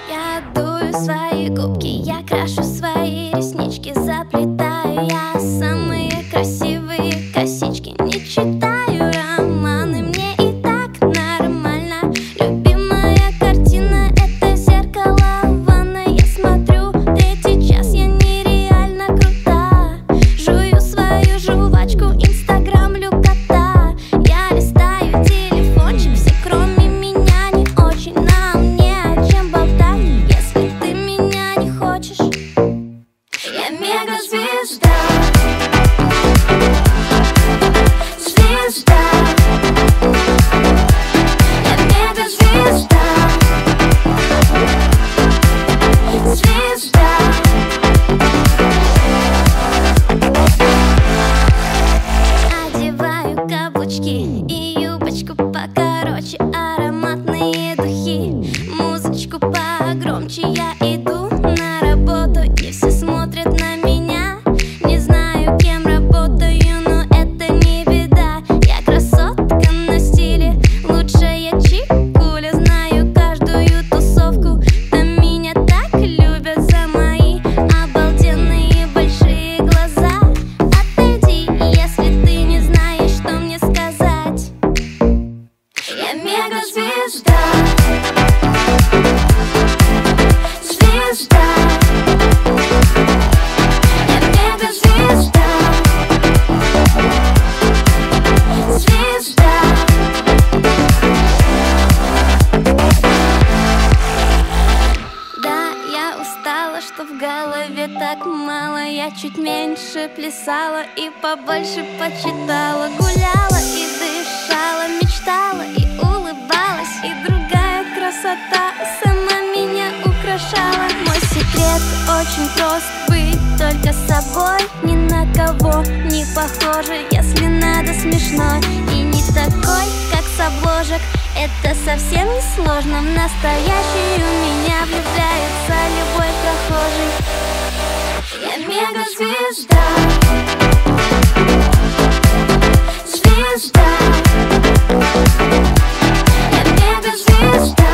Я дую свои губки, я крашу свои реснички, заплетаю я самые красивые косички. Не читаю романы, мне и так нормально. Любимая картина — это зеркало в ванной. Я смотрю третий час, я нереально крута. Жую свою жвачку, инстаграмлю кота. Я листаю телефончик, все кроме меня не очень. Нам не о чем болтать, если ты меня не хочешь. Я мегазвезда, звезда. Я мегазвезда, звезда. Одеваю каблучки и юбочку покороче, ароматные духи, музычку погромче. Я иду на работу, и все смотрят на меня. Не знаю, кем работаю, но это не беда. Я красотка на стиле, лучшая чикуля. Знаю каждую тусовку, там меня так любят за мои обалденные большие глаза. Отойди, если ты не знаешь, что мне сказать. Я мегазвезда, звезда. Я мегазвезда, звезда. Да, я устала, что в голове так мало. Я чуть меньше плясала и побольше почитала. Гуляла и дышала, мечтала и улыбалась. И другая красота сама меня украшала. Мой секрет очень прост: быть только собой, ни на кого не похожа. Если надо, смешной и не такой, как с обложек. Это совсем не сложно. В настоящий у меня влюбляется любой прохожий. Я мегазвезда, звезда. Я мегазвезда,